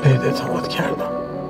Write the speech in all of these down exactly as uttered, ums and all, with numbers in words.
بهت اعتماد کردم.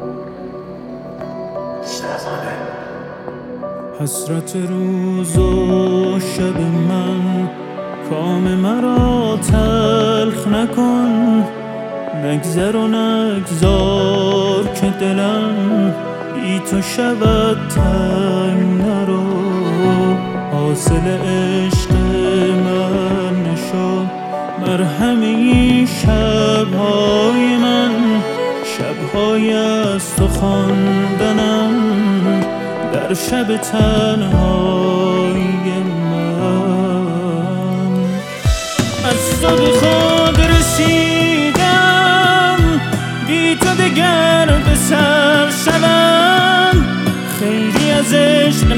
حسرت روز و شب من کام مرا تلخ نکن، نگذر و نگذار که دلم بی تو شود تنگ نرو. حاصل عشق من نشد مرهمی شبهای من، شبهای از تو خواندنم در شب تنهای من. از تو به خود رسیدم، بی تو دگر به سر شوم. خیلی از عشق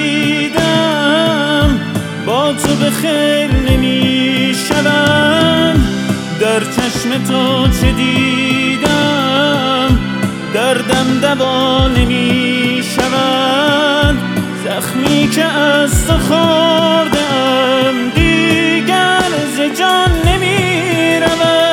ندیدم، با تو به خیر نمی شوم. در چشم تو چه دیدم، دردم دوا نمی شود. زخمی که از تو خوردم دیگر ز جان نمی رود.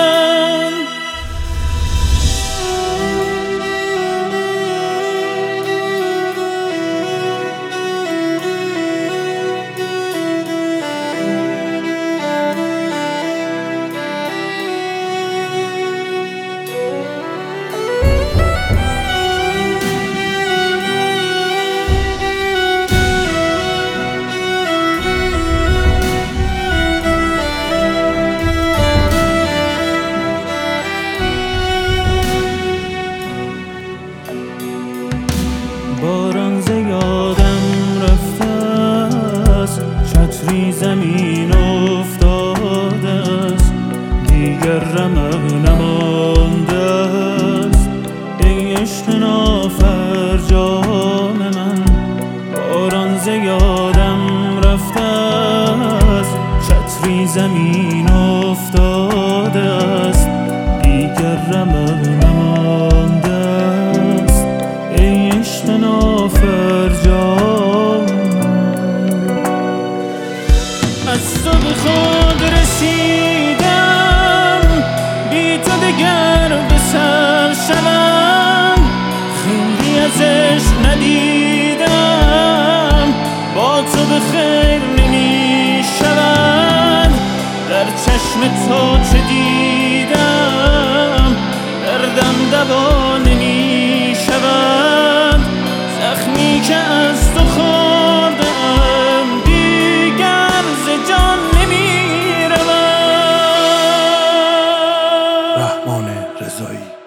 باران ز یادم رفته است، چتری زمین افتاده است، دیگر رمق نمانده است. ای عشق نافرجام من، باران ز یادم رفته است، چتری زمین افتاده است، دیگر رمق نمانده است. ای عشق نافرجام، از تو به خود رسیدم، بی تو دگر به سر شوم. خیلی از عشق ندیدم، با تو به خیر نمی شوم. در چشم تو چه دیدم، دردم دوا نمی شود. زخمی که از تو خوردم دیگر ز جان نمی رود. رحمان رضایی.